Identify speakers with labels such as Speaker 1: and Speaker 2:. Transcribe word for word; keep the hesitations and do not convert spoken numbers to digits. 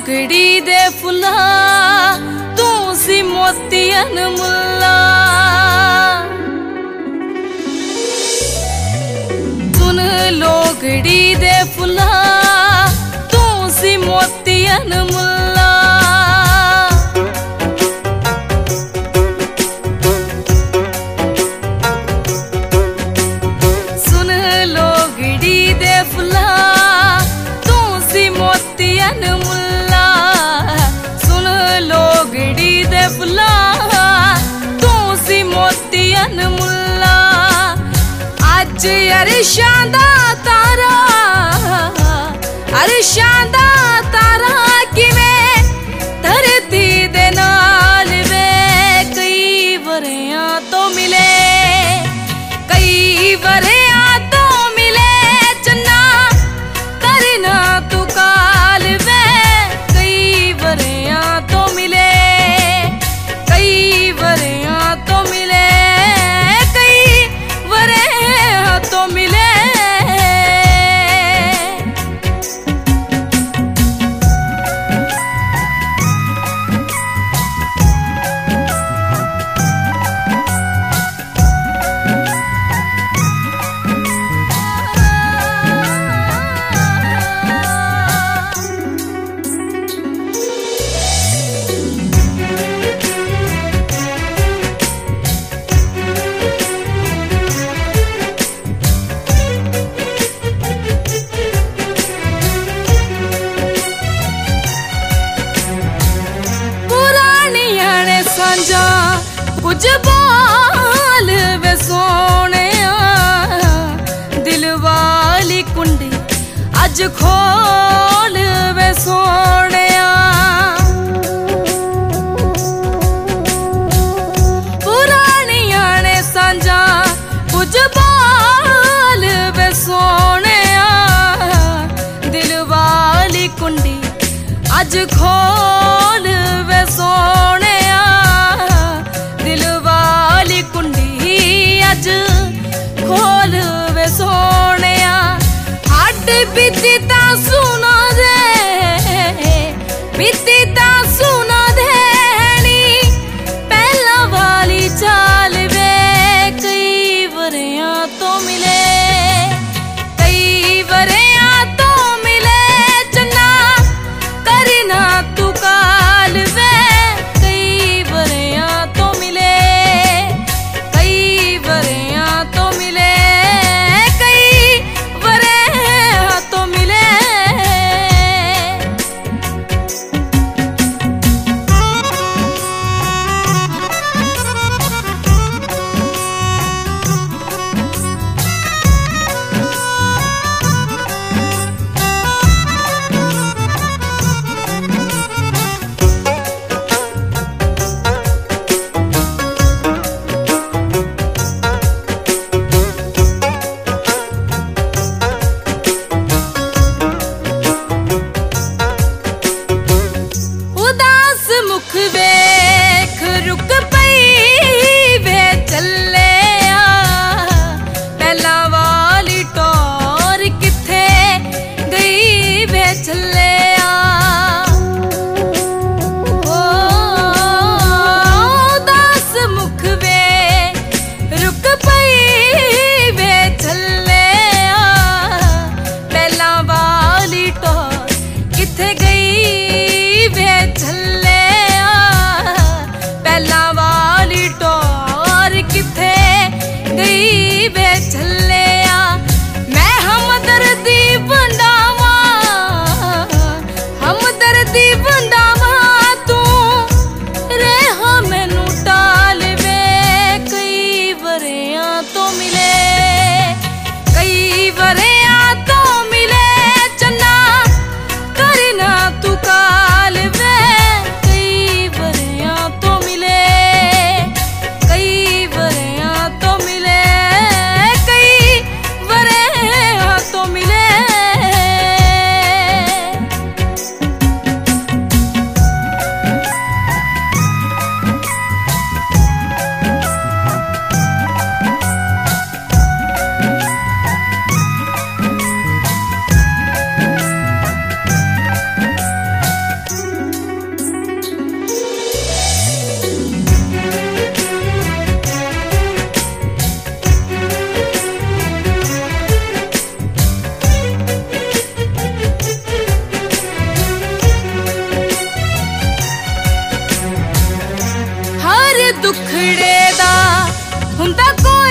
Speaker 1: लोगड़ी दे फुला तू सी मोतियन मुल्ला। सुन लोगड़ी दे फुला तू सी मोतियन मुल्ला। सुन लोगड़ी दे फुला तू सी मोतियन मुल्ला। सुन लोगड़ी दे फुला तू सी मोतियन मुल्ला। अज अरशां दा तारा अरशां दा तारा किवें धरती दे नाल वे कई वरियां तो मिले कई वरियां तो मिले चन्ना करना तू काल वे कई वरियां तो मिले कई वरियां तो मिले कई वरियां तो मिले। सांझा कुछ बाल वे सोने दिल वाली कुंडी अज खोल वे सोने। पुरानिया ने सांझा कुछ बाल वे सोने दिल वाली कुंडी अज खोल वे सोने। अज खोल वे सोने हड बीती ता सुना दे बीती ता सुना दे नी पहला वाली चाल वे कई वरियां तो मिले कई वरियां तो मिले चन्ना करना तू दुखड़े दा हुंदा कोई